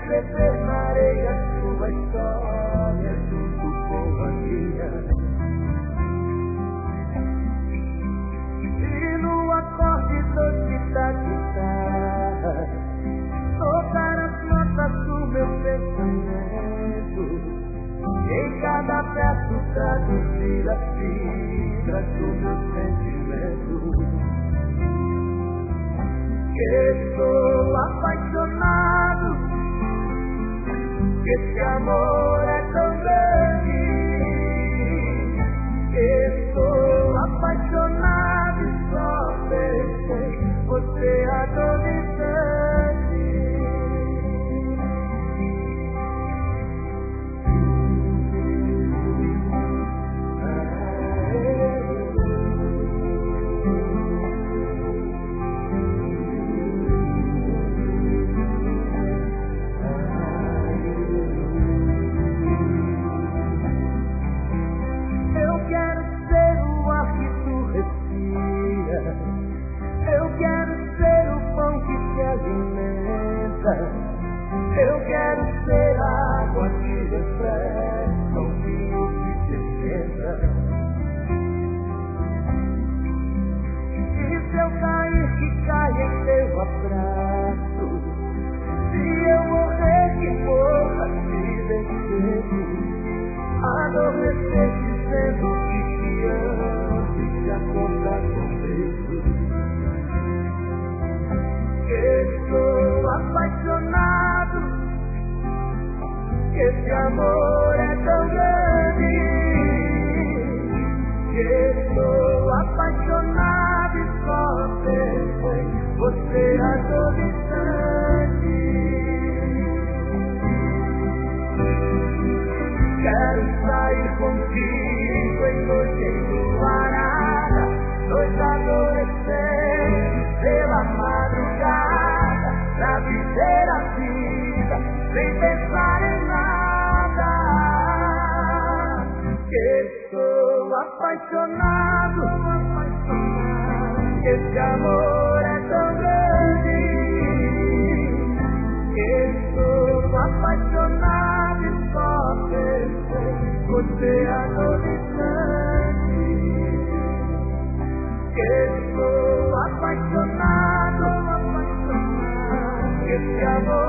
escrever na areia sua história junto com a minha. E no acorde doce da guitarra tocar as notas do meu pensamento, e em cada verso traduzir as fibras do meu sentimento. Estou apaixonado, esse amor é tão grande. Estou apaixonado e só pensei você adolescente. Eu quero ser o pão que te alimenta. Eu quero ser a água que refresca, o vinho que te esquenta. E se eu cair, que caia em teu abraço. Se eu morrer, que morra te vencendo. Adormecer dizendo que te amo e te acordar comigo. Estou apaixonado, esse amor é tão grande. Estou apaixonado e só pensei você adolescente. Quero sair contigo em noite enluarada, noite adolescente pela madrugada, pra viver a vida sem pensar em nada. Estou apaixonado, esse amor é tão grande. Estou apaixonado e só pensei você adolescente. Estou apaixonado, esse amor